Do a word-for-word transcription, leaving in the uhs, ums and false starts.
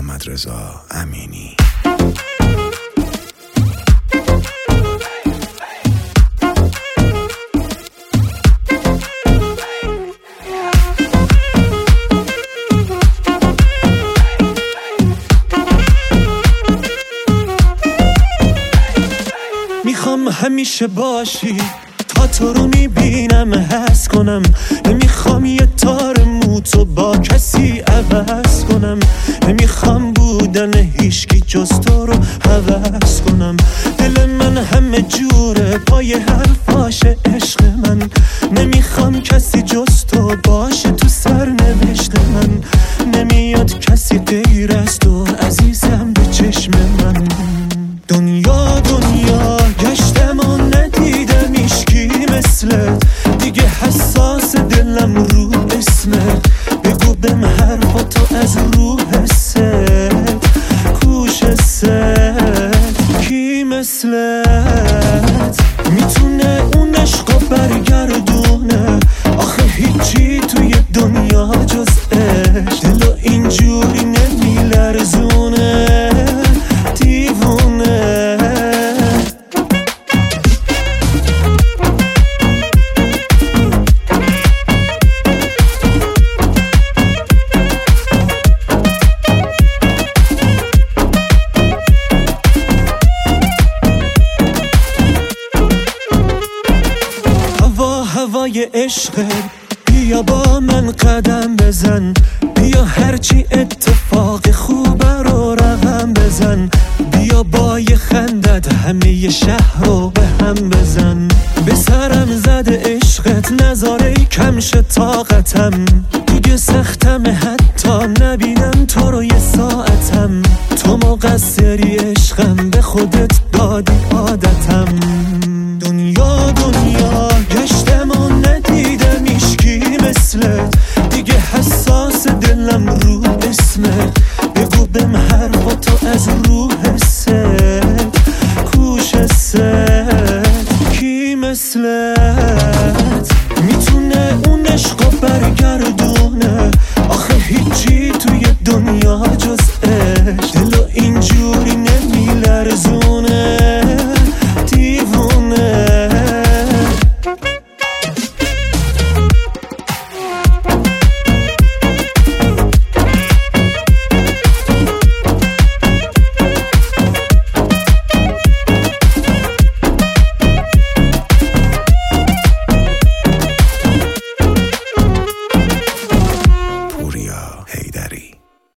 محمد رضا امینی. میخوام همیشه باشی تا تو رو میبینم حس کنم، نمیخوام یه تار موتو با کسی عوض کنم، نمیخوام بودن هیچکی جز تو رو حوض کنم. دل من همه جوره پای حرفاش عشق من، نمیخوام کسی جز تو باشه تو سر نوشت من، نمیاد کسی غیر از تو عزیزم به چشم من. دنیا دنیا گشتم و ندیدم ایشکی مثلت، دیگه حساس دلم رو اسمت، بگو بهم حرفاتو از رو حست، کوش حست کی مثلت میتونه اون عشقو برگردونه، آخه هیچی توی دنیا جز عشق، دلو اینجوری نمیلرزونه دیوونه. هوا هوای عشق، بیا با من قدم بزن، بیا هرچی اتفاق خوبه رو رقم بزن، بیا با یه خندت همه ی شهر رو به هم بزن، به سرم زده عشقت نذاره کمش طاقتم، دیگه سختم حتی نبینم تو رو یه ساعتم، تو مقصری عشقم به خودت دادی عادتم. دنیا دنیا گشتم و ندیدم ایشکی مثلت، دیگه حساس دلم رو اسمت، بگو بهم حرفاتو از رو حست، کوش حست کی مثلت میتونه اون عشقو برگردونه، آخه هیچی توی دنیا جز عشق، دلو اینجوری نمیلرزونه